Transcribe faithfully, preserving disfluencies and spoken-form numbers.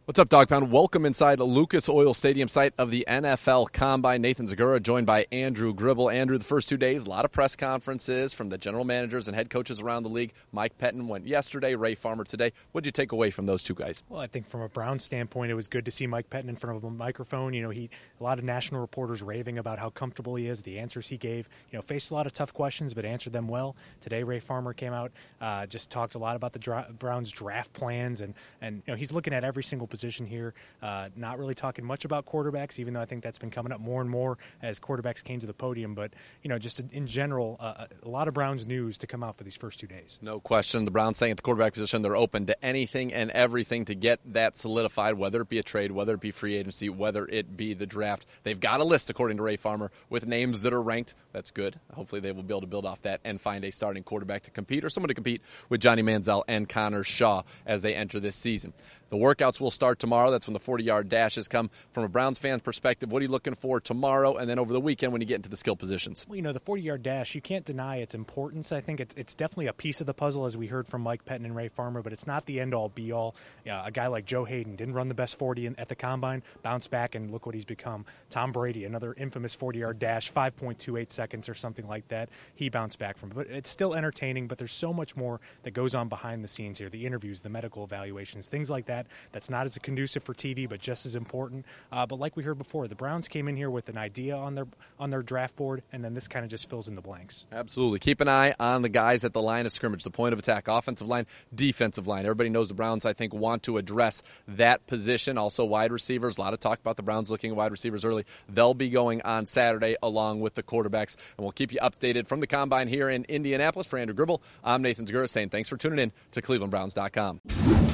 What's up, Dog Pound? Welcome inside Lucas Oil Stadium, site of the N F L Combine. Nathan Zegura joined by Andrew Gribble. Andrew, the first two days, a lot of press conferences from the general managers and head coaches around the league. Mike Pettine went yesterday, Ray Farmer today. What did you take away from those two guys? Well, I think from a Browns standpoint, it was good to see Mike Pettine in front of a microphone. You know, he a lot of national reporters raving about how comfortable he is, the answers he gave. You know, faced a lot of tough questions, but answered them well. Today, Ray Farmer came out, uh, just talked a lot about the dra- Browns draft plans, and and you know he's looking at every single position here. Uh, not really talking much about quarterbacks, even though I think that's been coming up more and more as quarterbacks came to the podium. But, you know, just in general, uh, a lot of Browns news to come out for these first two days. No question. The Browns saying at the quarterback position they're open to anything and everything to get that solidified, whether it be a trade, whether it be free agency, whether it be the draft. They've got a list, according to Ray Farmer, with names that are ranked. That's good. Hopefully they will be able to build off that and find a starting quarterback to compete or someone to compete with Johnny Manziel and Connor Shaw as they enter this season. The workouts will start tomorrow. That's when the forty-yard dashes come. From a Browns fan's perspective, what are you looking for tomorrow and then over the weekend when you get into the skill positions? Well, you know, the forty-yard dash, you can't deny its importance. I think it's it's definitely a piece of the puzzle, as we heard from Mike Pettine and Ray Farmer, but it's not the end-all, be-all. Yeah, a guy like Joe Hayden didn't run the best forty in, at the Combine, bounced back, and look what he's become. Tom Brady, another infamous forty-yard dash, five point two eight seconds or something like that. He bounced back from it. But it's still entertaining, but there's so much more that goes on behind the scenes here, the interviews, the medical evaluations, things like that. That's not as conducive for T V, but just as important. Uh, but like we heard before, the Browns came in here with an idea on their on their draft board, and then this kind of just fills in the blanks. Absolutely. Keep an eye on the guys at the line of scrimmage, the point of attack, offensive line, defensive line. Everybody knows the Browns, I think, want to address that position. Also, wide receivers. A lot of talk about the Browns looking at wide receivers early. They'll be going on Saturday along with the quarterbacks, and we'll keep you updated from the Combine here in Indianapolis. For Andrew Gribble, I'm Nathan Zegura saying thanks for tuning in to Cleveland Browns dot com.